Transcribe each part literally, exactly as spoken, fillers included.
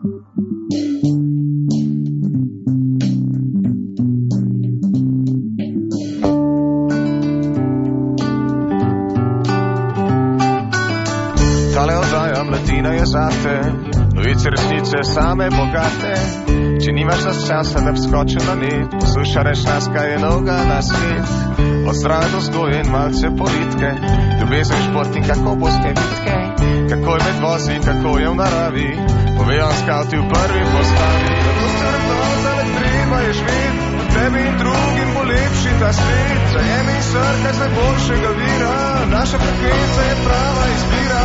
Tale oddaja mladina je zate, novice resnice same bogate. Če nimaš nas časa, da bi skočil na net, poslušaj reš nas, kaj je novega na svet. Od zdrave do vzgoje in malce politike, ljubezen, šport in kako boste bitke, kako je med vozi, kako je v naravi, povejo skauti v prvi postavi. Zato se raznoza le treba je živeti, tebi in drugim bo lepši ta svet. Zajemi in srkaj z najboljšega vira, naša frekvenca je prava izbira.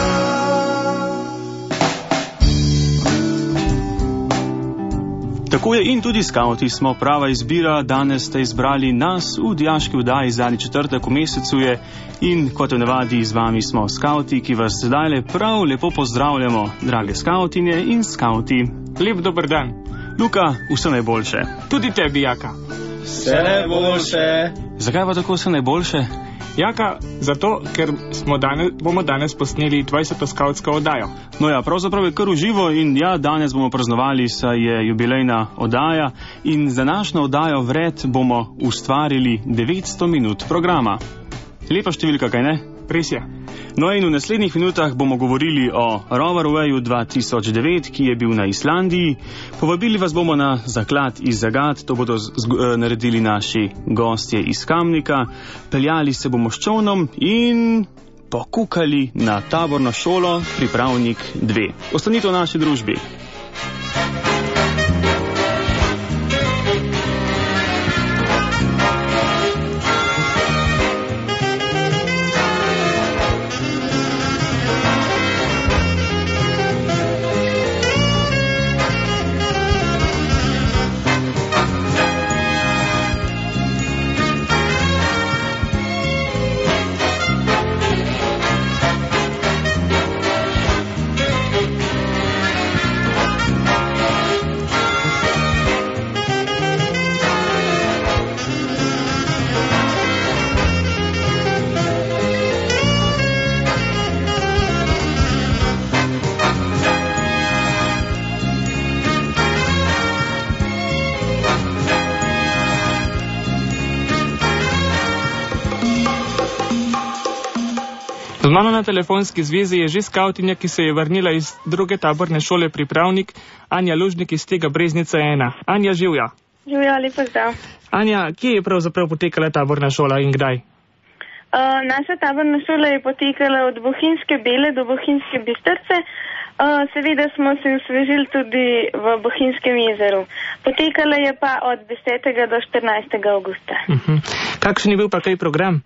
Tako je in tudi skauti smo prava izbira. Danes ste izbrali nas v dijaški oddaji zadnji četrtek v mesecu je in kot v navadi z vami smo skauti, ki vas zdajle prav lepo pozdravljamo, drage skautinje in skauti. Lep dober dan. Luka, vse najboljše. Tudi tebi, Jaka. Vse najboljše. Zakaj pa tako vse najboljše? Jaka, zato, ker smo danes, bomo danes posneli dvajseto skautsko oddajo. No ja, pravzaprav je kar uživo in ja, danes bomo praznovali, saj je jubilejna oddaja in za današnjo oddajo vred bomo ustvarili devetsto minut programa. Lepa številka, kaj ne? Res je. No in v naslednjih minutah bomo govorili o Roverwayu dva tisoč devet, ki je bil na Islandiji. Povabili vas bomo na zaklad iz Zagat, to bodo z, z, naredili naši gostje iz Kamnika. Peljali se bomo s čolnom in pokukali na taborno šolo Pripravnik dve. Ostanite v naši družbi. Z mano na telefonski zvezi je že skautinja, ki se je vrnila iz druge taborne šole Pripravnik, Anja Lužnik iz tega Breznica ena. Anja, živja. Živja, lepo zdrav. Anja, kje je pravzaprav potekala taborna šola in kdaj? Uh, naša taborna šola je potekala od Bohinjske Bele do Bohinjske Bistrce. Uh, seveda smo se osvežili tudi v Bohinjskem jezeru. Potekala je pa od desetega do štirinajstega avgusta. Uh-huh. Kakšen je bil pa kaj program?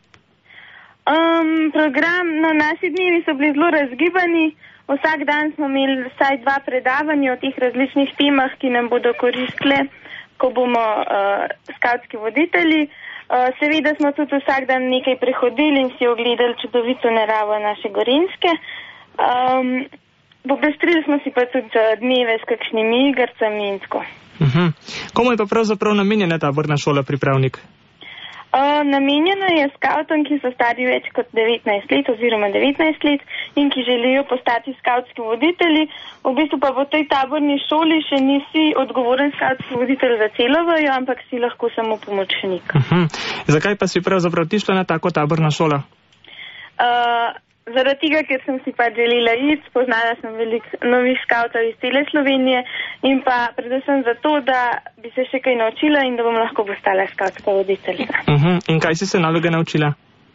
Um, program, no, naši dnevi so bili zelo razgibani. Vsak dan smo imeli vsaj dva predavanja o teh različnih temah, ki nam bodo koristile, ko bomo uh, skautski voditelji. Uh, seveda smo tudi vsak dan nekaj prehodili in si ogledali čudovito naravo naše Gorenjske. Um, popestrili smo si pa tudi dneve s kakšnimi igrcami in tako. Uh-huh. Komu je pa pravzaprav namenjena taborna šola Pripravnik? Uh, namenjeno je skautom, ki so stari več kot devetnajst let oziroma devetnajst let in ki želijo postati skautski voditelji. V bistvu pa v tej taborni šoli še nisi odgovoren skautski voditelj za celo vajo, ampak si lahko samo pomočnik. Uh-huh. Zakaj pa si pravzaprav ti šla na tako taborna šola? Uh, zaradi tega, ker sem si pa želela iti, spoznala sem veliko novih skautov iz cele Slovenije in pa predvsem zato, da bi se še kaj naučila in da bom lahko postala skautska voditeljica. Uh-huh. In kaj si se naloge naučila?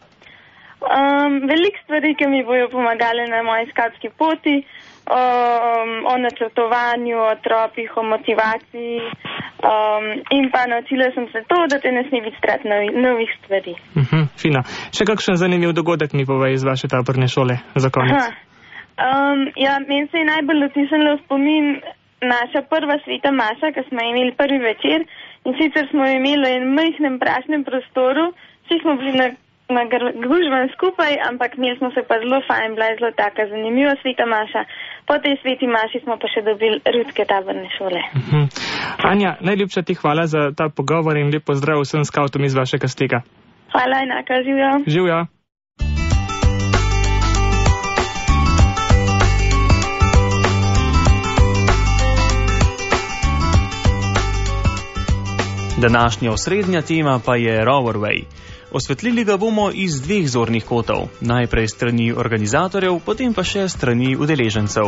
Um, veliko stvari, ki mi bojo pomagale na moji skautski poti, um, o načrtovanju, o tropih, o motivaciji um, in pa naučila sem se to, da te ne sme biti strat novi, novih stvari. Uh-huh. Fino. Še kakšen zanimiv dogodek mi povej iz vaše taborne šole za konec? Um, ja, meni se je najbolj dotisnilo spomin naša prva sveta maša, ki smo imeli prvi večer in sicer smo imeli v enem majhnem prašnem prostoru, vsi smo bili na na gužban skupaj, ampak imeli smo se pa zelo fajn, bila je zelo taka zanimiva sveta maša. Po tej sveti maši smo pa še dobili rudske taborne šole. Uh-huh. Anja, najljubša ti hvala za ta pogovor in lep pozdrav vsem skautom iz vašega stega. Hvala, enaka, živjo. Živjo. Današnja osrednja tema pa je Roverway. Osvetlili ga bomo iz dveh zornih kotov, najprej strani organizatorjev, potem pa še strani udeležencev.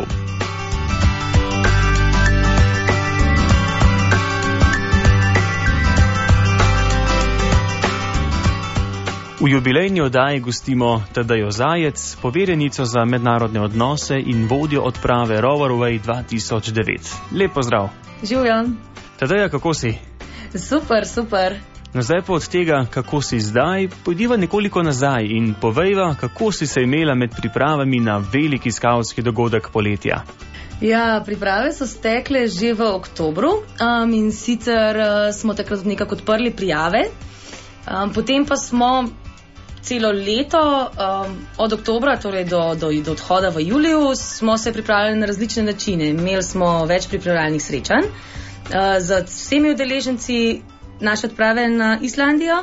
V jubilejni oddaji gostimo Tadejo Zajec, poverjenico za mednarodne odnose in vodjo odprave Roverway dva tisoč devet. Lep pozdrav. Živjo. Tadeja, kako si? Super, super. No, zdaj pa od tega, kako si zdaj, pojdiva nekoliko nazaj in povejva, kako si se imela med pripravami na veliki skavtski dogodek poletja. Ja, priprave so stekle že v oktobru um, in sicer uh, smo takrat nekako odprli prijave, um, potem pa smo celo leto, um, od oktobra, torej do, do, do odhoda v juliju, smo se pripravljali na različne načine. Imeli smo več pripravljalnih srečanj uh, z vsemi udeleženci naše odprave na Islandijo.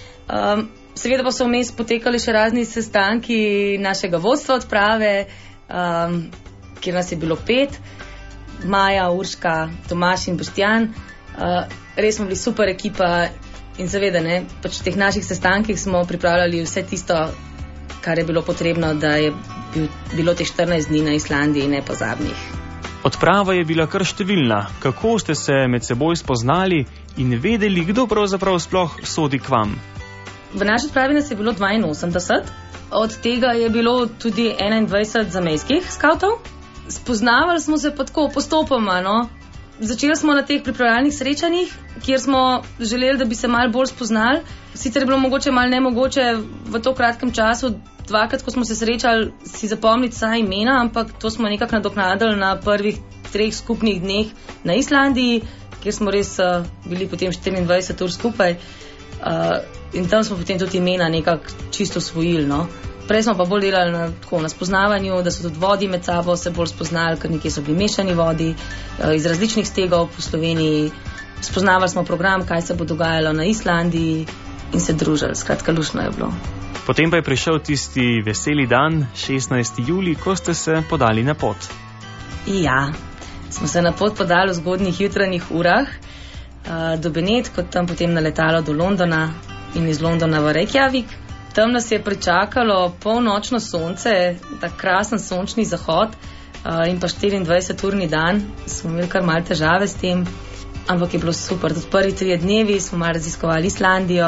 Um, seveda pa so vmes potekali še razni sestanki našega vodstva odprave, um, kjer nas je bilo pet, Maja, Urška, Tomaš in Boštjan. Uh, res smo bili super ekipa. In seveda, ne, pač v teh naših sestankih smo pripravljali vse tisto, kar je bilo potrebno, da je bil, bilo teh štirinajst dni na Islandiji nepozabnih. Odprava je bila kar številna. Kako ste se med seboj spoznali in vedeli, kdo pravzaprav sploh sodi k vam? V naši odpravi nas je bilo dvainosemdeset, od tega je bilo tudi enaindvajset zamejskih skavtov. Spoznavali smo se pa tako postopoma, no. Začeli smo na teh pripravljalnih srečanjih, kjer smo želeli, da bi se malo bolj spoznali. Sicer je bilo mogoče malo nemogoče v to kratkem času, dvakrat, ko smo se srečali, si zapomniti vsa imena, ampak to smo nekako nadoknadili na prvih treh skupnih dneh na Islandiji, kjer smo res uh, bili potem štiriindvajset ur skupaj uh, in tam smo potem tudi imena nekako čisto osvojili, no. Prej smo pa bolj delali na, tako, na spoznavanju, da so tudi vodi med sabo se bolj spoznali, ker nekje so bili mešani vodi iz različnih stegov po Sloveniji. Spoznavali smo program, kaj se bo dogajalo na Islandiji in se družili. Skratka, luštno je bilo. Potem pa je prišel tisti veseli dan, šestnajsti julij, ko ste se podali na pot. Ja, smo se na pot podali v zgodnjih jutranjih urah do Benetk, tam potem na letalo do Londona in iz Londona v Reykjavik. Tam nas je pričakalo polnočno sonce, tak krasen sončni zahod uh, in pa štiriindvajseturni dan. Smo imeli kar malo težave s tem, ampak je bilo super. Tudi prvi trije dnevi smo malo raziskovali Islandijo,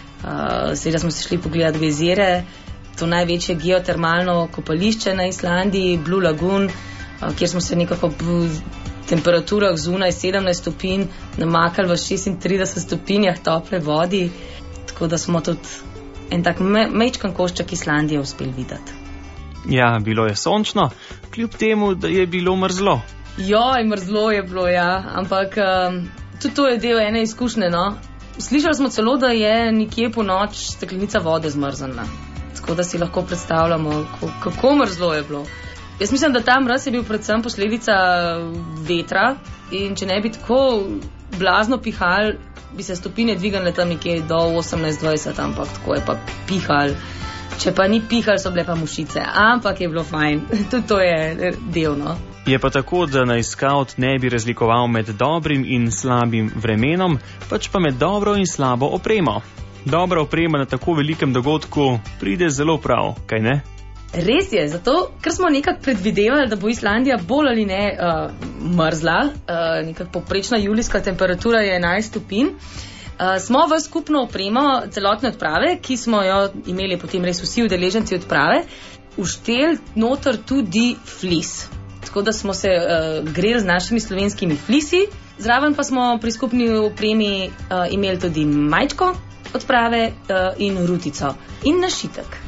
uh, seveda smo se šli pogledati gejzire, to največje geotermalno kopališče na Islandiji, Blue Lagoon, uh, kjer smo se nekako v temperaturah zunaj sedemnajst stopinj namakali v šestintrideset stopinjah tople vodi, tako da smo tudi en tak me, mečkan košček Islandije uspeli videti. Ja, bilo je sončno, kljub temu, da je bilo mrzlo. Joj, mrzlo je bilo, ja, ampak um, tudi to je del ene izkušnje, no. Slišali smo celo, da je nekje po noč steklenica vode zmrznila, tako da si lahko predstavljamo, kako, kako mrzlo je bilo. Jaz mislim, da ta mraz je bil predvsem posledica vetra in če ne bi tako blazno pihal, bi se stopinje dvignile tam nekje do osemnajst dvajset, ampak tako je pa pihal. Če pa ni pihal, so bile pa mušice, ampak je bilo fajn. Tudi to je delno. Je pa tako, da naj skavt ne bi razlikoval med dobrim in slabim vremenom, pač pa med dobro in slabo opremo. Dobra oprema na tako velikem dogodku pride zelo prav, kaj ne? Res je, zato, ker smo nekako predvidevali, da bo Islandija bolj ali ne uh, mrzla, uh, nekako poprečna julijska temperatura je enajst stopinj, uh, smo v skupno opremo celotne odprave, ki smo jo imeli potem res vsi udeleženci odprave, ušteli noter tudi flis. Tako da smo se uh, greli z našimi slovenskimi flisi, zraven pa smo pri skupni opremi uh, imeli tudi majčko odprave uh, in rutico in našitek.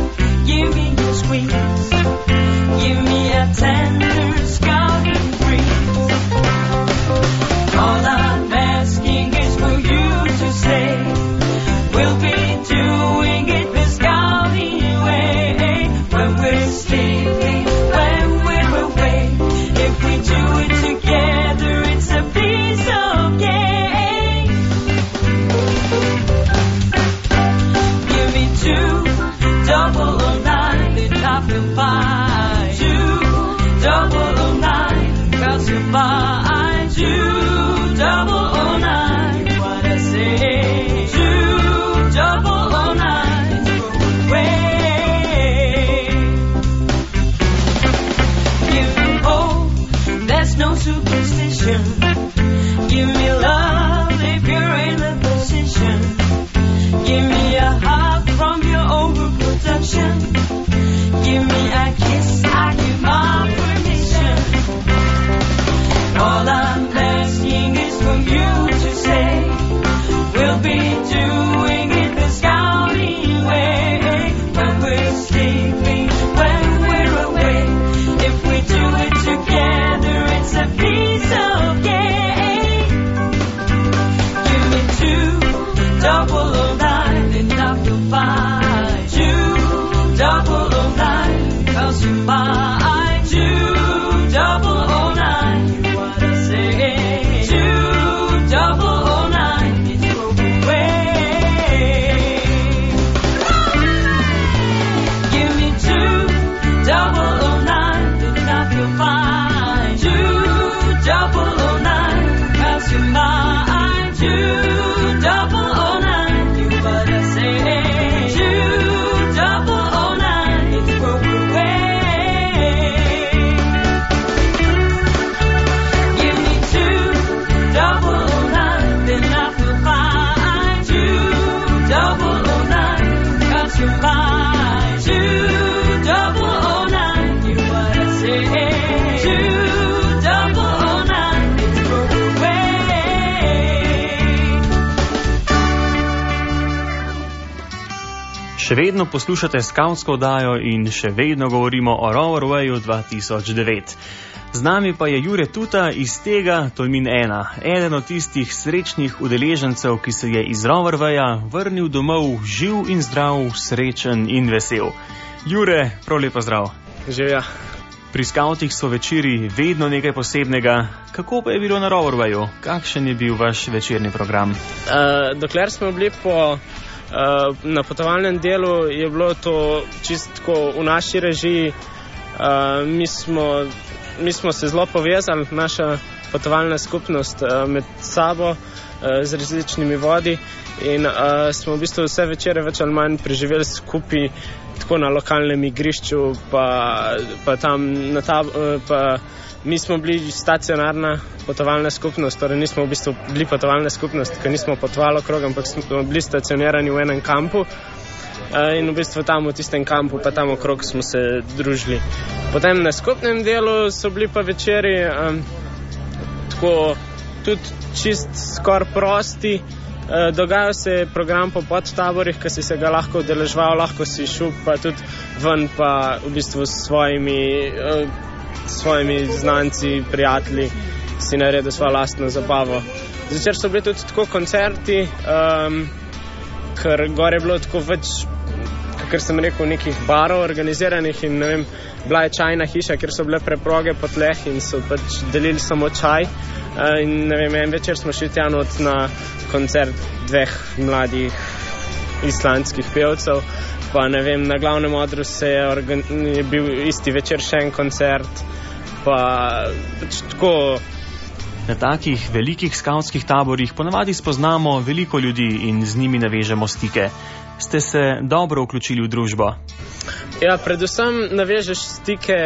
Tender scouting breeze. Give me a hug from your overprotection. Give me a kiss, I give my permission. All I'm asking is for you to say we'll be doing it the scouting way. When we're sleeping, when we're awake, if we do it together, it's a piece of cake. Give me two double oh nine and I feel fine. Two double oh nine, cause you're mine. Two double oh nine, you what I say. Two double oh nine, it's broken away. Give me two double oh nine, then I feel fine. Two double oh nine, cause you're mine. Two double oh nine, you what I say. Two double oh nine, it's broken away. Give me two double oh nine, then I feel fine. Two double oh nine, cause you're mine. Two double oh nine, you what I say. Two double oh nine, it's broken away. Še vedno poslušate skavtsko oddajo in še vedno govorimo o Roverwayu dva tisoč devet. Z nami pa je Jure Tuta iz tega Tolmin ena, eden od tistih srečnih udeležencev, ki se je iz Roverwaya vrnil domov živ in zdrav, srečen in vesel. Jure, prav lepo zdrav. Živja. Pri skavtih so večeri vedno nekaj posebnega. Kako pa je bilo na Roverwayu? Kakšen je bil vaš večerni program? Uh, dokler smo bili po Uh, na potovalnem delu, je bilo to čisto v naši režiji. Uh, mi, smo, mi smo se zelo povezali, naša potovalna skupnost uh, med sabo uh, z različnimi vodi in uh, smo v bistvu vse večere več ali manj preživeli skupaj tako na lokalnem igrišču, pa, pa tam na tab, uh, pa mi smo bili stacionarna potovalna skupnost, torej nismo v bistvu bili potovalna skupnost, ker nismo potovali okrog, ampak smo bili stacionirani v enem kampu in v bistvu tam v tistem kampu pa tam okrog smo se družili. Potem na skupnem delu so bili pa večeri um, tako tudi čist skor prosti. Uh, dogajal se je program po podtaborih, ki si se ga lahko udeleževal, lahko si šel pa tudi ven pa v bistvu s svojimi uh, svojimi znanci, prijatelji si naredil svojo lastno zabavo. Zvečer so bili tudi tako koncerti, um, ker gore je bilo tako več, kakor sem rekel, nekih barov organiziranih in ne vem, bila je čajna hiša, kjer so bile preproge po tleh in so pač delili samo čaj. Uh, in ne vem, en večer smo šli tja not na koncert dveh mladih islandskih pevcev, pa ne vem, na glavnem odru se je, organ- je bil isti večer še en koncert, pa pač tako. Na takih velikih skavtskih taborih ponavadi spoznamo veliko ljudi in z njimi navežemo stike. Ste se dobro vključili v družbo? Ja, predvsem navežeš stike,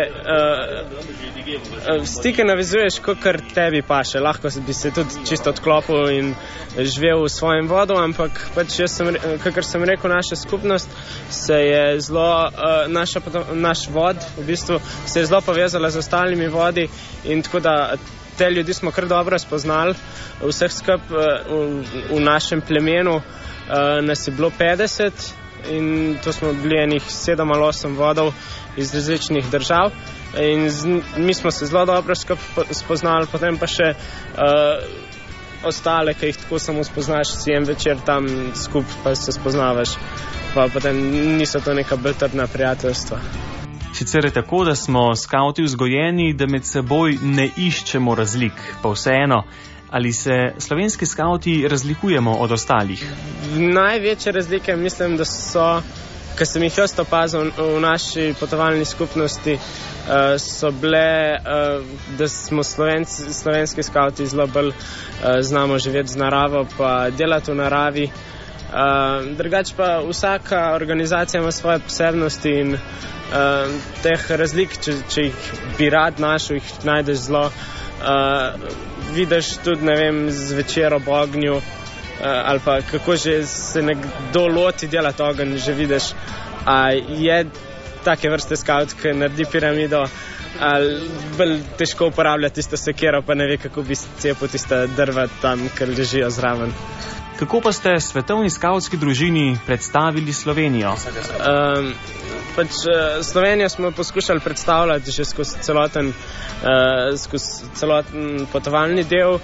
uh, stike navezuješ, kakor tebi paše. Lahko bi se tudi čisto odklopil in živel v svojem vodu, ampak pač jaz sem, kakor sem rekel, naša skupnost se je zelo, uh, naša, naš vod v bistvu se je zelo povezala z ostalimi vodi in tako da te ljudi smo kar dobro spoznali. Vseh skup uh, v, v našem plemenu uh, nas je bilo petdeset. In to smo bili enih sedem ali osem vodov iz različnih držav in z, mi smo se zelo dobro spoznali, potem pa še uh, ostale, ki jih tako samo spoznaš, si en večer tam skup pa se spoznavaš, pa potem niso to neka bolj trdna prijateljstva. Sicer je tako, da smo skavti vzgojeni, da med seboj ne iščemo razlik, pa vseeno. Ali se slovenski skavti razlikujemo od ostalih? Največje razlike mislim, da so, ki sem jih jaz opazil v naši potovalni skupnosti, uh, so bile, uh, da smo slovenci, slovenski skavti zelo bolj uh, znamo živeti z naravo pa delati v naravi. Uh, drugače pa vsaka organizacija ima svoje posebnosti in uh, teh razlik, če, če jih bi rad našel, jih najdeš zelo. Uh, vidiš tudi, ne vem, zvečer ob ognju, ali pa kako že se nekdo loti delati ogenj, že vidiš, a je take vrste skavt, ki naredi piramido, ali bolj težko uporablja tisto sekero, pa ne ve, kako bi cepil tista drva tam, ker ležijo zraven. Kako pa ste svetovni skavtski družini predstavili Slovenijo? Um, pač Slovenijo smo poskušali predstavljati že skozi celoten, uh, skozi celoten potovalni del.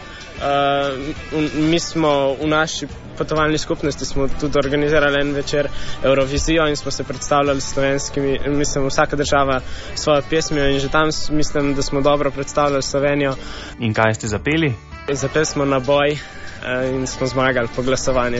Uh, mi smo v naši potovalni skupnosti smo tudi organizirali en večer Eurovizijo in smo se predstavljali s slovenskimi, mislim, vsaka država svojo pesmijo in že tam mislim, da smo dobro predstavljali Slovenijo. In kaj ste zapeli? Zapeli smo Naboj uh, in smo zmagali po glasovanju.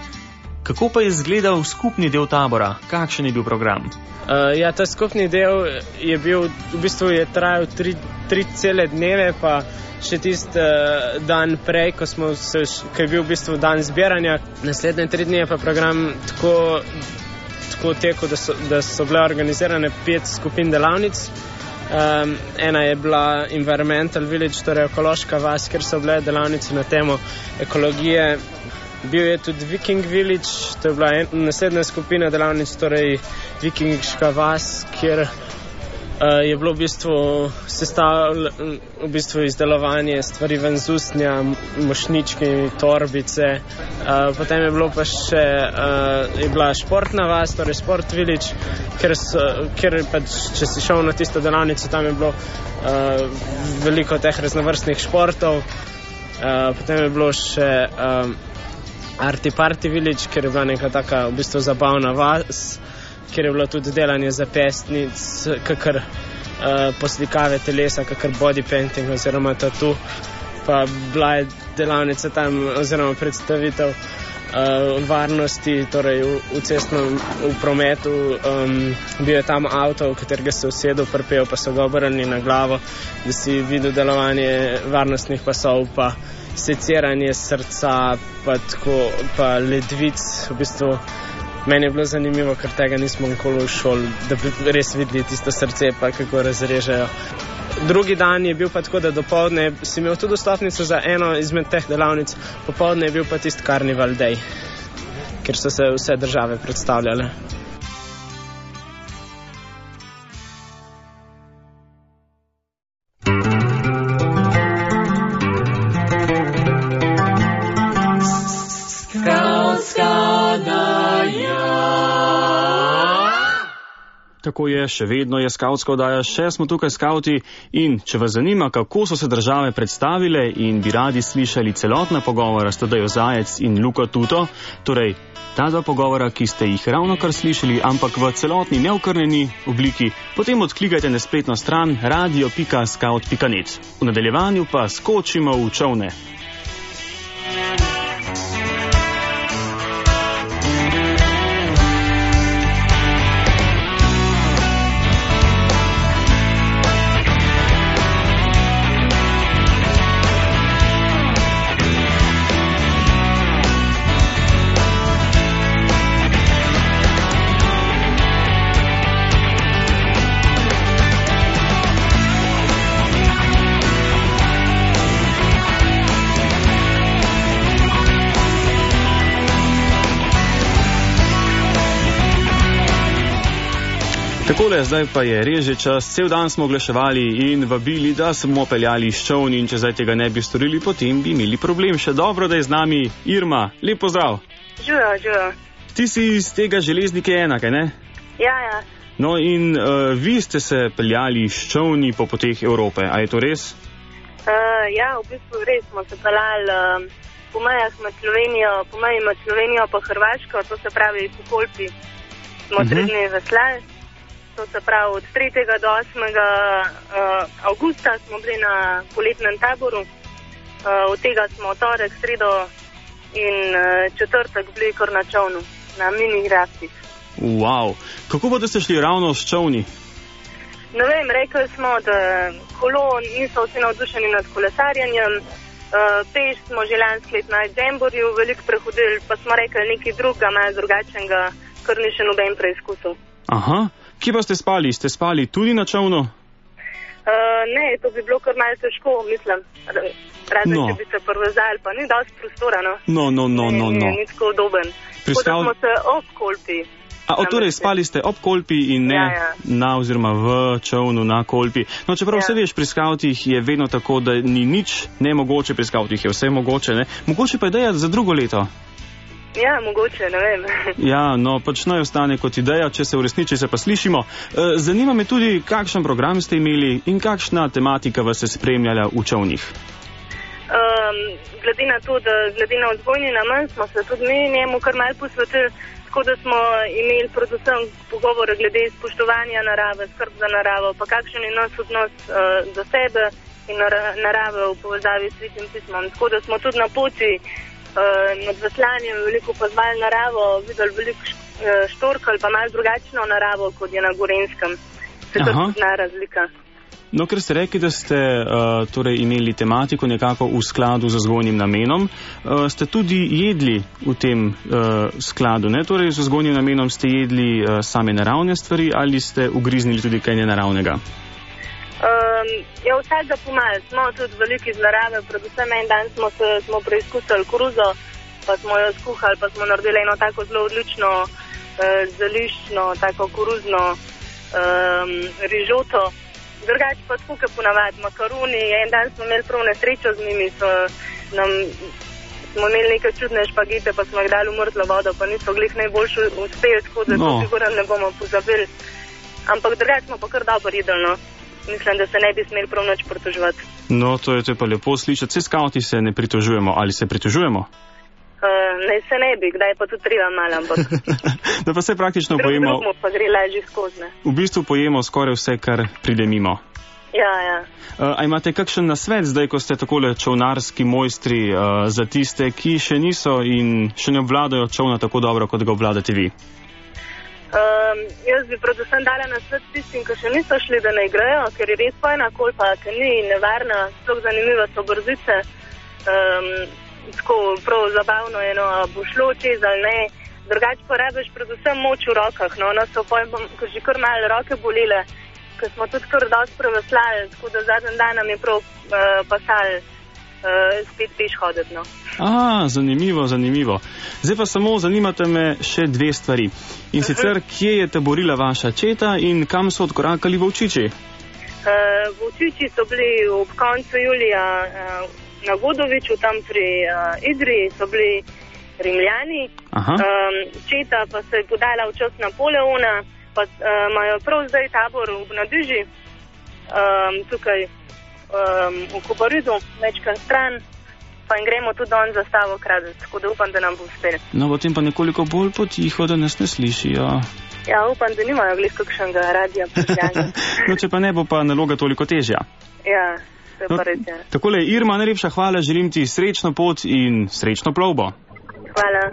Kako pa je izgledal skupni del tabora? Kakšen je bil program? Uh, ja, ta skupni del je bil, v bistvu je trajal tri, tri cele dneve, pa še tisti uh, dan prej, ko, smo se, ko je bil v bistvu dan zbiranja. Naslednje tri dni je pa program tako, tako tekel, da so, da so bile organizirane pet skupin delavnic. Um, ena je bila Environmental Village, torej ekološka vas, kjer so bile delavnice na temo ekologije. Bil je tudi Viking Village, to je bila en, naslednja skupina delavnic, torej Vikinška vas, kjer uh, je bilo v bistvu sestavljeno v bistvu izdelovanje stvari ven z usnja, mošnjički, torbice. Uh, potem je bilo pa še uh, je bila športna vas, torej Sport Village, kjer, so, kjer pač, če si šel na tisto delavnico, tam je bilo uh, veliko teh raznovrstnih športov. Uh, potem je bilo še um, Arti Party Village, kjer je bila neka taka v bistvu zabavna vas, kjer je bilo tudi delanje zapestnic, kakor uh, poslikave telesa, kakor body painting oziroma tatu. Pa bila je delavnica tam oziroma predstavitev uh, varnosti, torej v, v cestnem v prometu. Um, bil je tam avto, v katerega se usedel, prpel, pa so ga obrnili na glavo, da si videl delovanje varnostnih pasov, pa seciranje srca, pa, tako, pa ledvic. V bistvu meni je bilo zanimivo, ker tega nismo nikoli v šoli, da bi res videli tisto srce, pa kako razrežejo. Drugi dan je bil pa tako, da dopoldne si imel tudi dostopnico za eno izmed teh delavnic, popoldne je bil pa tisti Carnival Day, kjer so se vse države predstavljale. Tako je, še vedno je skavtska oddaja, še smo tukaj skavti in če vas zanima, kako so se države predstavile in bi radi slišali celotna pogovora s Tadejo Zajec in Luko Tuto, torej ta dva pogovora, ki ste jih ravno kar slišali, ampak v celotni neokrnjeni obliki, potem odklikajte na spletno stran radio pika skaut pika net. V nadaljevanju pa skočimo v čolne. Takole, zdaj pa je res že čas, cel dan smo oglaševali in vabili, da smo peljali s čolni in če zdaj tega ne bi storili, potem bi imeli problem. Še dobro, da je z nami Irma. Lep pozdrav. Živijo, živijo. Ti si iz tega Železnike ena, kaj ne? Ja, ja. No in uh, vi ste se peljali s čolni po poteh Evrope, a je to res? Uh, ja, v bistvu res smo se peljali uh, po mejah med Slovenijo, po meji med Slovenijo pa Hrvaško, to se pravi po Kolpi smo uh-huh. tri dni veslali. To se pravi, od tretjega do osmega uh, avgusta smo bili na poletnem taboru, uh, od tega smo torek, sredo in uh, četrtek bili kar na čovnu, na mini raftih. Wow, kako pa da ste šli ravno s čovni? Ne vem, rekli smo, da kolo niso vsi navdušeni nad kolesarjanjem, uh, peš smo že lansko let na Jamboriju veliko prehodili, pa smo rekli nekaj drugega, malo drugačnega, kar ni še noben preizkusil. Aha. Kje pa ste spali? Ste spali tudi na čovnu? Uh, ne, to bi bilo kar malo težko, mislim. Razen, No. če bi se prvezali, pa ni dosti prostora, no. No, no, no, no, Ni, no. ni tako udoben. Pri Tako da skav- smo se ob kolpi. A, o, torej, spali ste ob kolpi in ne Ja, ja. na oziroma v čovnu na kolpi. No, čeprav Ja. vse veš, pri skavtih je vedno tako, da ni nič nemogoče, pri skavtih je vse mogoče, ne? Mogoče pa je ideja za drugo leto. Ja, mogoče, ne vem. Ja, no, pač naj ostane kot ideja, če se uresniči, se pa slišimo. E, zanima me tudi, kakšen program ste imeli in kakšna tematika vas je spremljala v čovnih. Um, glede na to, da glede na vzgojni namen smo se tudi mi njemu kar malo posvetili, tako da smo imeli predvsem pogovore glede spoštovanja narave, skrb za naravo, pa kakšen je nas odnos uh, do sebe in nara- narave v povezavi s Svetim pismom. Tako da smo tudi na poti uh, med veslanjem veliko pozvali naravo, videli veliko š- uh, štorkelj, pa malo drugačno naravo, kot je na Gorenjskem. Se to Aha. zna razlika. No, ker ste rekli, da ste uh, torej imeli tematiko nekako v skladu z vzgojnim namenom, uh, ste tudi jedli v tem uh, skladu, ne? Torej z vzgojnim namenom ste jedli uh, same naravne stvari ali ste ugriznili tudi kaj nenaravnega? Um, ja, vsak da pomal. Smo tudi veliki iz narave, predvsem en dan smo, se, smo preizkusili koruzo, pa smo jo skuhali, pa smo naredili eno tako zelo odlično uh, zeliščno, tako koruzno um, rižoto. Drugače pa tako, kot ponavadi, makaroni. En dan smo imeli prav nesrečo z njimi, so nam, smo imeli neke čudne špagete, pa smo jih dali v mrzlo vodo, pa niso glih najboljši uspeli, tako da No. to sigurno ne bomo pozabili. Ampak drugače smo pa kar dobro jedli, no. Mislim, da se ne bi smeli prav nič pritoževati. No, to je, to je pa lepo slišati. Vse skavti se ne pritožujemo. Ali se pritožujemo? Uh, ne, se ne bi, kdaj pa tudi treba malo, ampak Da pa se praktično drug pojemo, drugmu pa gre lažje skozi, ne. v bistvu pojemo skoraj vse, kar pride mimo. Ja, ja. Uh, a imate kakšen nasvet zdaj, ko ste takole čovnarski mojstri uh, za tiste, ki še niso in še ne obvladajo čovna tako dobro, kot ga obvladate vi? Um, jaz bi predvsem dala na svet tistim, ki še niso šli, da ne igrajo, ker je res fajna kolpa, ker ni nevarna, sploh zanimiva so brzice. Um, tako prav zabavno je, no, a bo šlo čez ali ne. Drugače pa rabiš predvsem moč v rokah, no, nas so pojem, ko že kar malo roke bolele, ker smo tudi kar dosti preveslali, tako da zadnji dan nam je prav uh, pasal uh, spet peš hoditi, no. A, zanimivo, zanimivo. Zdaj pa samo zanimate me še dve stvari. In sicer, kje je taborila vaša četa in kam so odkorakali volčiči? Uh, Volčiči so bili ob koncu julija uh, na Godoviču, tam pri uh, Idri so bili Rimljani. Aha. Um, četa pa se je podala v čas Napoleona, pa uh, imajo prav zdaj tabor v Nadiži, um, tukaj um, v Kobaridu, večkrat stran, pa jim gremo tudi on zastavo kraditi, tako da upam, da nam bo uspelo. No, potem pa nekoliko bolj potiho, da nas ne slišijo. Ja, upam, da nimajo glih kakšnega radija posljanja. No, če pa ne, bo pa naloga toliko težja. Ja, to je No, pa res, ja. takole, Irma, najlepša hvala, želim ti srečno pot in srečno plovbo. Hvala.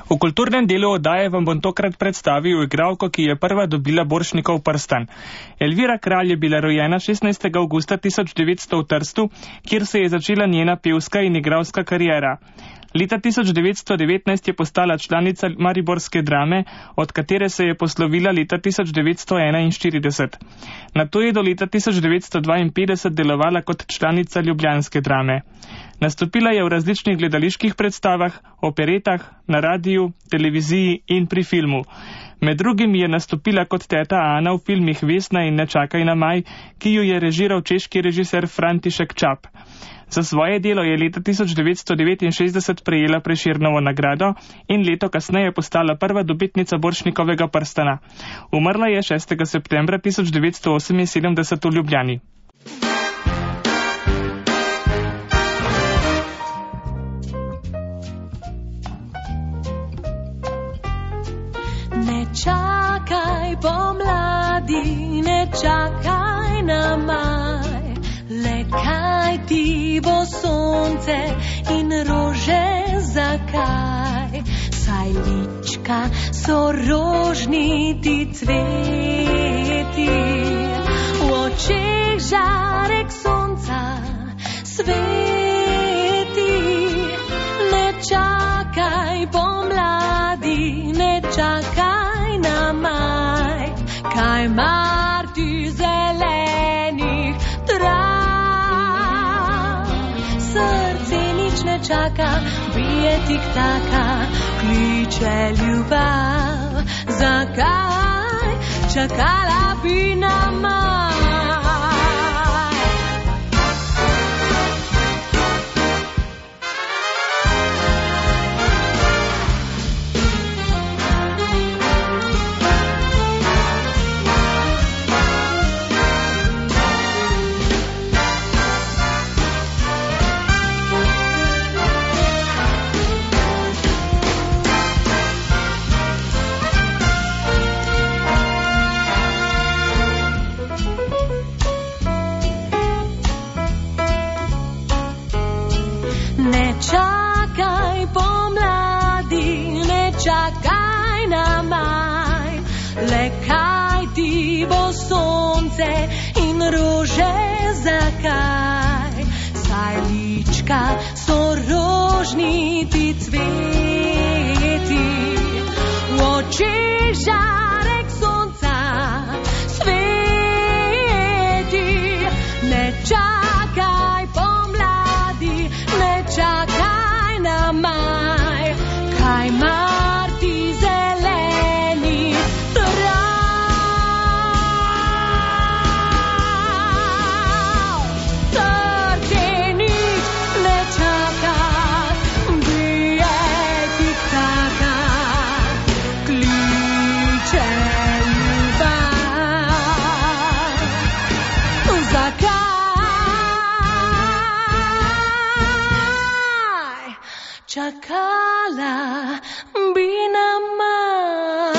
V kulturnem delu oddaje vam bom tokrat predstavil igralko, ki je prva dobila Borštnikov prstan. Elvira Kralj je bila rojena šestnajstega avgusta tisoč devetsto v Trstu, kjer se je začela njena pevska in igralska kariera. Leta tisoč devetsto devetnajst je postala članica Mariborske drame, od katere se je poslovila leta tisoč devetsto enainštirideset. Nato je do leta tisoč devetsto dvainpetdeset delovala kot članica Ljubljanske drame. Nastopila je v različnih gledaliških predstavah, operetah, na radiju, televiziji in pri filmu. Med drugim je nastopila kot teta Ana v filmih Vesna in Ne čakaj na maj, ki ju je režiral češki režiser František Čap. Za svoje delo je leta tisoč devetsto devetinšestdeset prejela Prešernovo nagrado in leto kasneje postala prva dobitnica Borštnikovega prstana. Umrla je šestega septembra tisoč devetsto oseminsedemdeset v Ljubljani. Ne čakaj pomladi, ne čakaj na maj, le kaj ti bo sonce in rože zakaj, saj lička so rožniti cveti, v očeh žarek sonca sveti. Ne čakaj pomladi, ne čakaj na maj, kaj mar ti zelenih trav. Srce nič ne čaka, bije tik-taka, kliče ljubav. Zakaj čakala bi na maj? Ne čakaj pomladi, ne čakaj na maj, le kaj ti bo sonce in rože zakaj, saj lička so rožniti cveti, v očeh žarek sonca sveti. Ne čakaj pomladi, ne čakaj na maj, kaj mar ti zeleni trav. Srce nič ne čaka, bije tik-taka, kliče ljubav. Zakaj čakala bi na maj?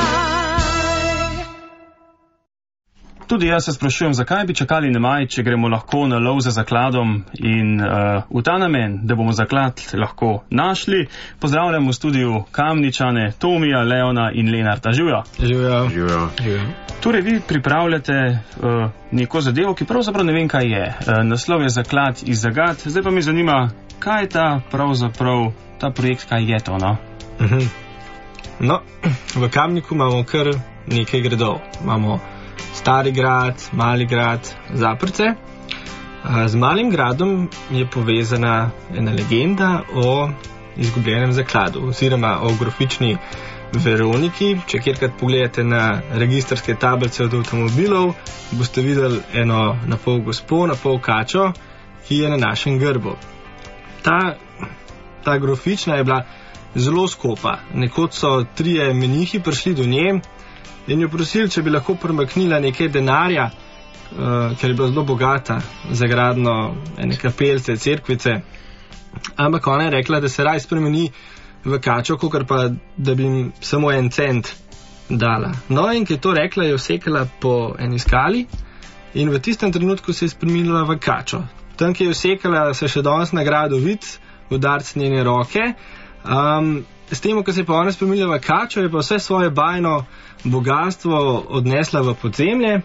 Tudi jaz se sprašujem, zakaj bi čakali na maj, če gremo lahko na lov za zakladom in uh, v ta namen, da bomo zaklad lahko našli, pozdravljamo v studiu Kamničane, Tomija, Leona in Lenarta. Živjo. Živjo. Živjo. Torej, vi pripravljate uh, neko zadevo, ki pravzaprav ne vem, kaj je. Uh, naslov je Zaklad iz zagad. Zdaj pa me zanima, kaj je ta pravzaprav, ta projekt, kaj je to, no? Uh-huh. No, v Kamniku imamo kar nekaj gradov. Imamo Stari grad, Mali grad, Zaprce. Z Malim gradom je povezana ena legenda o izgubljenem zakladu, oziroma o grofični Veroniki. Če kjerkrat pogledate na registrske tablice od avtomobilov, boste videli eno na pol gospo, na pol kačo, ki je na našem grbu. Ta, ta grofična je bila zelo skopa. Nekoč so trije menihi prišli do nje in jo prosili, če bi lahko premaknila nekaj denarja, uh, ker je bila zelo bogata, za gradno ene kapelce, cerkvice. Ampak ona je rekla, da se raj spremeni v kačo, kakor pa, da bi jim samo en cent dala. No, in ko je to rekla, je vsekala po eni skali in v tistem trenutku se je spremenila v kačo. Tam, ki je vsekala, se še danes na gradu vidi udarc njene roke. Um, s tem, ko se je pa ona spremenila v kačo, je pa vse svoje bajno bogatstvo odnesla v podzemlje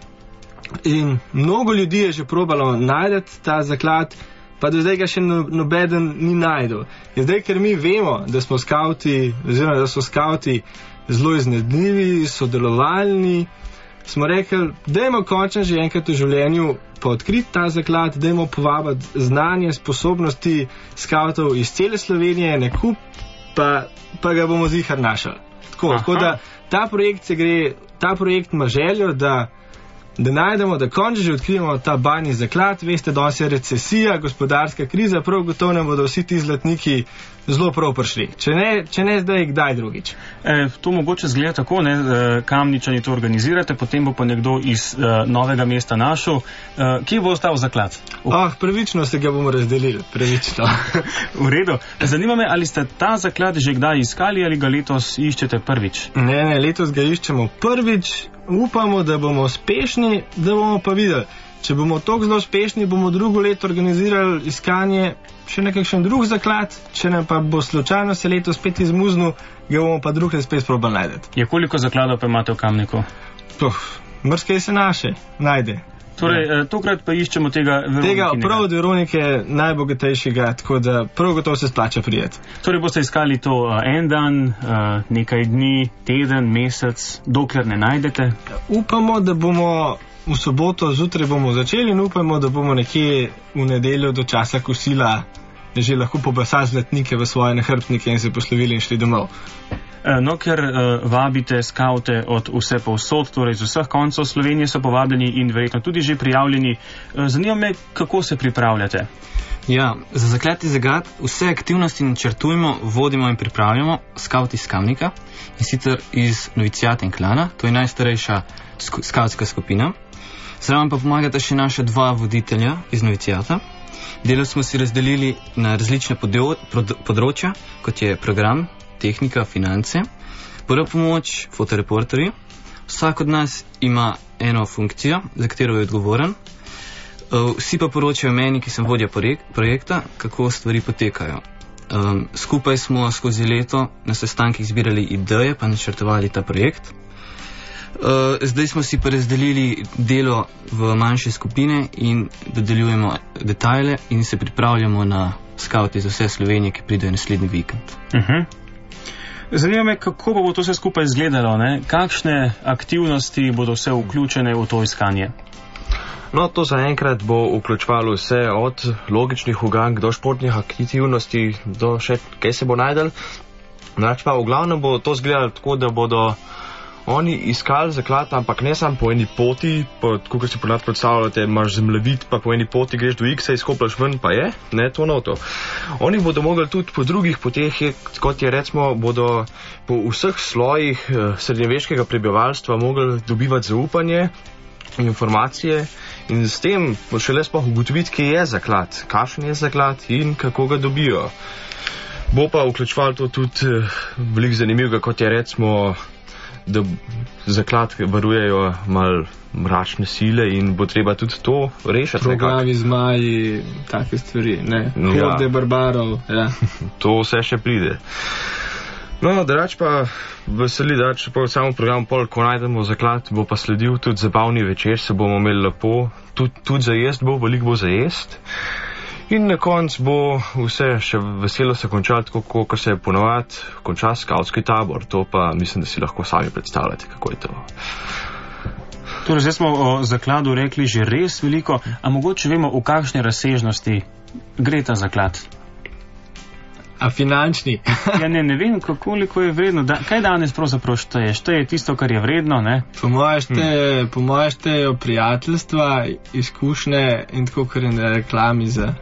in mnogo ljudi je že probalo najdeti ta zaklad, pa do zdaj ga še no, nobeden ni najdel. In zdaj, ker mi vemo, da smo skauti, oziroma da so skauti zelo iznajdljivi, sodelovalni, smo rekli, dajmo končno že enkrat v življenju poodkriti ta zaklad, dajmo povabiti znanje, sposobnosti skautov iz cele Slovenije, ne kup, pa, pa ga bomo zihar našli. Tako, tako da ta projekt se gre, ta projekt ima željo, da da najdemo, da končno že odkrijemo ta bajni zaklad. Veste, danes je recesija, gospodarska kriza, prav gotovo nam bodo vsi ti zlatniki zelo prav prišli. Če ne, če ne zdaj, kdaj drugič? E, to mogoče zgleda tako, ne, Kamničani to organizirate, potem bo pa nekdo iz uh, Novega mesta našel. Uh, kje bo ostal zaklad? Oh, oh pravično se ga bomo razdelili, pravično. V redu. Zanima me, ali ste ta zaklad že kdaj iskali ali ga letos iščete prvič? Ne, ne, letos ga iščemo prvič. Upamo, da bomo uspešni, da bomo pa videli. Če bomo tako zelo uspešni, bomo drugo leto organizirali iskanje še nekakšen drug zaklad, če ne pa bo slučajno se leto spet izmuznil, ga bomo pa drug let spet probali najdeti. Je koliko zakladov pa imate v Kamniku? Puh, mrskej se naše najde. Torej, ja. Tokrat pa iščemo tega Veronike. Tega prav od Veronike najbogatejšega, tako da prav gotovo se splača prijeti. Torej boste iskali to uh, en dan, uh, nekaj dni, teden, mesec, dokler ne najdete? Upamo, da bomo v soboto zjutraj bomo začeli in upamo, da bomo nekje v nedeljo do časa kosila že lahko pobasali zlatnike v svoje nahrbtnike in se poslovili in šli domov. No, ker uh, vabite skaute od vse povsod, torej z vseh koncev Slovenije so povabljeni in verjetno tudi že prijavljeni. Uh, zanima me, kako se pripravljate? Ja, za zaklad iz zagat vse aktivnosti načrtujemo, vodimo in pripravljamo skauti iz Kamnika in sicer iz novicijata in klana, to je najstarejša sk- skautska skupina. Zraven pa pomagata še naša dva voditelja iz novicijata. Delo smo si razdelili na različne podjo- pod- področja, kot je program, tehnika, finance, prva pomoč, fotoreporterji. Vsak od nas ima eno funkcijo, za katero je odgovoren. Vsi pa poročajo meni, ki sem vodja projekta, kako stvari potekajo. Um, skupaj smo skozi leto na sestankih zbirali ideje, pa načrtovali ta projekt. Uh, zdaj smo si pa razdelili delo v manjše skupine in dodeljujemo detajle in se pripravljamo na skauti iz vse Slovenije, ki pridejo naslednji vikend. Uh-huh. Zanima me, kako bo to vse skupaj izgledalo, ne? Kakšne aktivnosti bodo vse vključene v to iskanje? No, to zaenkrat bo vključevalo vse od logičnih ugank do športnih aktivnosti, do še kaj se bo najdel. Nač pa v glavnem bo to izgledalo tako, da bodo oni iskali zaklad, ampak ne samo po eni poti, kot si ponad predstavljate, imaš zemljevid, pa po eni poti greš do X-a, izkoplaš ven, pa je, ne, to no to. Oni bodo mogli tudi po drugih poteh, kot je recimo, bodo po vseh slojih eh, srednjeveškega prebivalstva mogli dobivati zaupanje, informacije in s tem šele sploh ugotoviti, kje je zaklad, kakšen je zaklad in kako ga dobijo. Bo pa vključevalo to tudi eh, veliko zanimivega, kot je recimo, da zaklad varujejo mal mračne sile in bo treba tudi to rešiti. Progavi, zmaji, take stvari, ne, horde ja. barbarov, ja. To vse še pride. No, drugače pa veseli, da če pa v samem programu pol, ko najdemo zaklad, bo pa sledil tudi zabavni večer, se bomo imeli lepo, tudi, tudi za jest bo, veliko bo za jest. In na koncu bo vse še veselo se končalo, tako kot se je ponovadi konča skautski tabor. To pa mislim, da si lahko sami predstavljate, kako je to. Torej, zdaj smo o zakladu rekli že res veliko, a mogoče vemo, v kakšne razsežnosti gre ta zaklad? A finančni? Ja, ne, ne vem, koliko je vredno. Da, kaj danes pravzaprav šteje? Šteje tisto, kar je vredno, ne? Po moje šteje, hmm. po moje štejejo prijateljstva, izkušnje in tako, kar je na reklami za...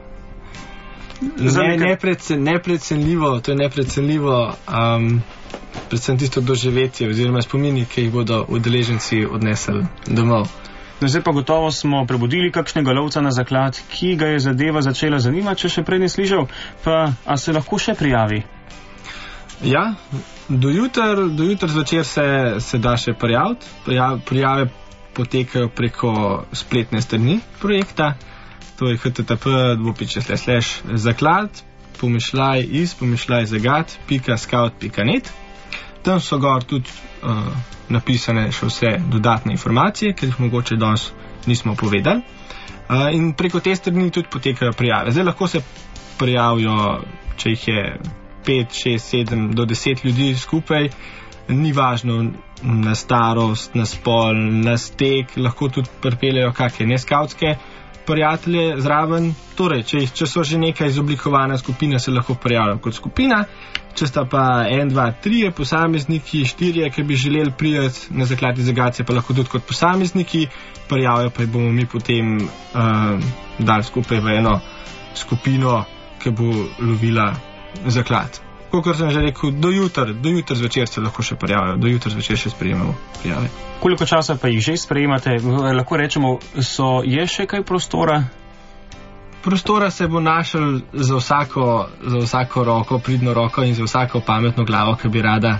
Ne, neprecen, neprecenljivo, to je neprecenljivo, um, predvsem tisto doživetje oziroma spomini, ki jih bodo udeleženci odnesli domov. No, zdaj pa gotovo smo prebudili kakšnega lovca na zaklad, ki ga je zadeva začela zanimati, če še prej ne slišal, pa a se lahko še prijavi? Ja, do jutr, do jutr zvečer se, se da še prijaviti. Prijav, prijave potekajo preko spletne strani projekta. To je h t t p dvopike slash slash zaklad pomišljaj iz pomišljaj zagat pika scout pika net. Tam so gor tudi uh, napisane še vse dodatne informacije, ker jih mogoče danes nismo povedali. Uh, in preko te strani tudi potekajo prijave. Zdaj lahko se prijavijo, če jih je pet, šest, sedem do deset ljudi skupaj, ni važno na starost, na spol, na stek, lahko tudi pripeljejo kakšne neskautske prijatelje zraven. Torej, če, če so že neka izoblikovana skupina, se lahko prijavljajo kot skupina. Če sta pa en, dva, trije posamezniki, štirje, ki bi želeli priti na zaklad iz Zagat, pa lahko tudi kot posamezniki, prijavljajo pa jih bomo mi potem uh, dali skupaj v eno skupino, ki bo lovila zaklad. Kakor sem že rekel, do jutra, do jutra zvečer se lahko še prijavljajo, do jutra zvečer še sprejemamo prijave. Koliko časa pa jih že sprejemate? Lahko rečemo, so, je še kaj prostora? Prostora se bo našel za vsako, za vsako roko, pridno roko in za vsako pametno glavo, ki bi rada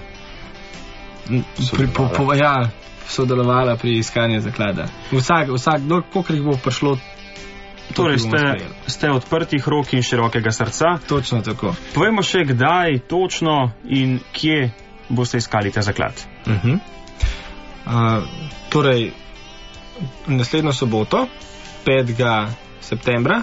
pri, po, po, ja, sodelovala pri iskanju zaklada. Vsak, vsak, koliko jih bo prišlo. Torej ste, ste odprtih rok in širokega srca. Točno tako. Povejmo še, kdaj točno in kje boste iskali ta zaklad. Uh-huh. Uh, torej, naslednjo soboto, petega septembra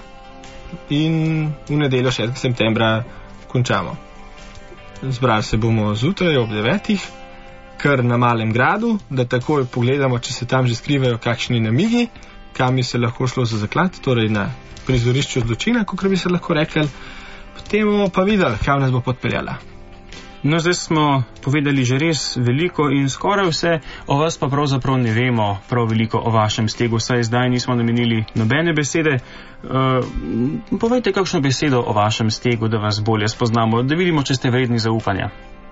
in v nedeljo šestega septembra končamo. Zbrali se bomo zjutraj ob devetih, kar na Malem gradu, da takoj pogledamo, če se tam že skrivajo kakšni namigi, kam bi se lahko šlo za zaklad, torej na prizorišču zločina, kot bi se lahko rekel, potem bomo pa videli, kam nas bo podpeljala. No, zdaj smo povedali že res veliko in skoraj vse, o vas pa pravzaprav ne vemo prav veliko o vašem stegu, saj zdaj nismo namenili nobene besede. Uh, povejte kakšno besedo o vašem stegu, da vas bolje spoznamo, da vidimo, če ste vredni zaupanja.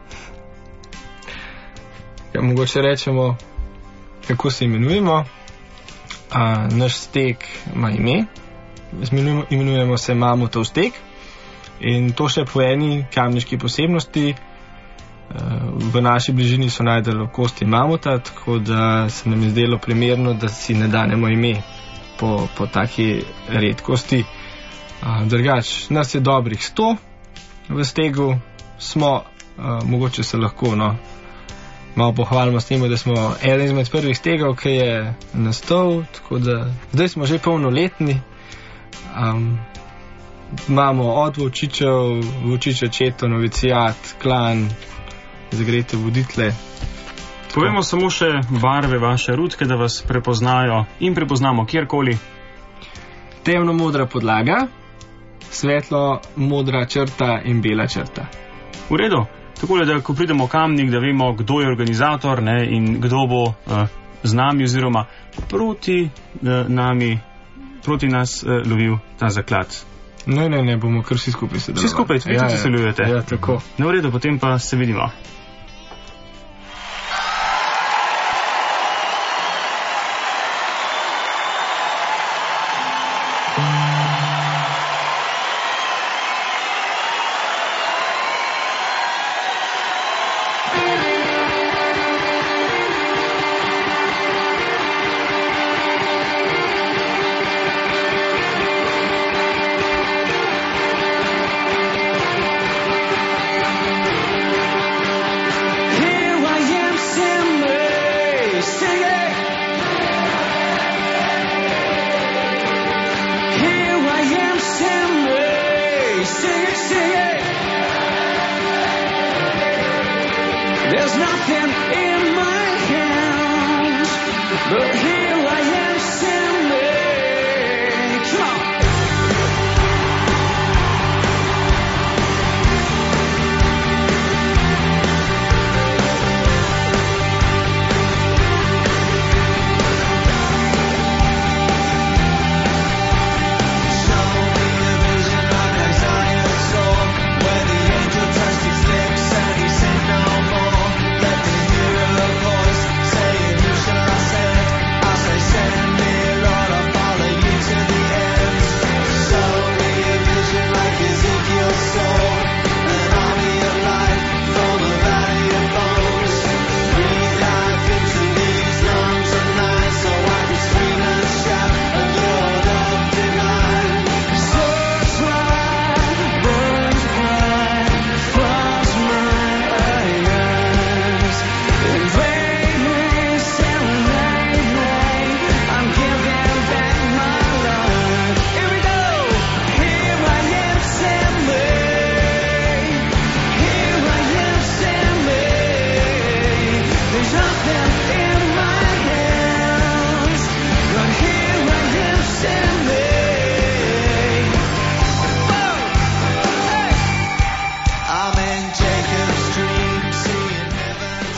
Ja, mogoče rečemo, kako se imenujemo. Uh, naš steg ima ime, imenujemo se Mamutov steg in to še po eni kamniški posebnosti. Uh, v naši bližini so najdeli kosti mamuta, tako da se nam je zdelo primerno, da si ne danemo ime po, po taki redkosti. Uh, drugač, nas je dobrih sto v stegu, smo, uh, mogoče se lahko, no, malo pohvalimo s tem, da smo eden izmed prvih stegov, ki je nastal, tako da zdaj smo že polnoletni. Um, imamo od Vovčičev, Vovčičev četo, novicijat, klan, zagrete voditele. Povemo samo še barve vaše rutke, da vas prepoznajo in prepoznamo kjerkoli. Temno modra podlaga, svetlo modra črta in bela črta. V redu. Tako da, ko pridemo v Kamnik, da vemo, kdo je organizator, ne, in kdo bo uh, z nami oziroma proti uh, nami, proti nas uh, lovil ta zaklad. Ne, ne, ne, bomo kar vsi skupaj sodelovali. Vsi skupaj, tudi ja, se sodelujete. Ja, tako. No, v redu, potem pa se vidimo.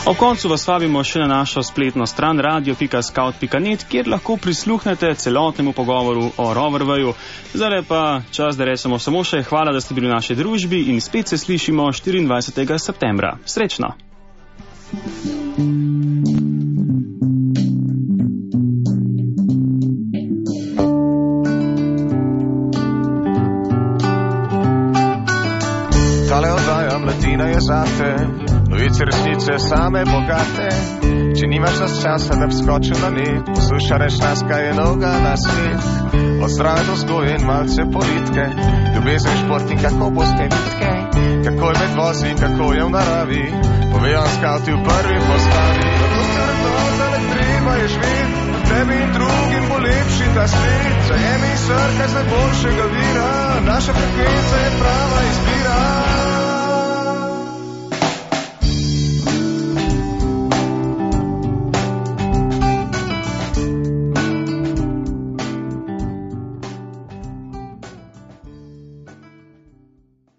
Ob koncu vas vabimo še na našo spletno stran radio pika scout pika net, kjer lahko prisluhnete celotnemu pogovoru o Roverwaju. Zdaj pa čas, da rečemo samo še hvala, da ste bili v naši družbi in spet se slišimo štiriindvajsetega septembra. Srečno! Tale oddaja Mladina je zate, novice resnice same bogate. Če nimaš nas časa, da bi skočil na net, poslušaj reš nas, kaj je novega na svet. Od zdrave do vzgoje in malce politike, ljubezen, šport in kako boste bitke, kako je med vozi, kako je v naravi, povejo vam skauti v prvi postavi. Dokler to, da ne treba je živeti, tebi in drugim bo lepši ta svet. Zajemi srkaj za boljšega vira, naša frekvenca je prava izbira.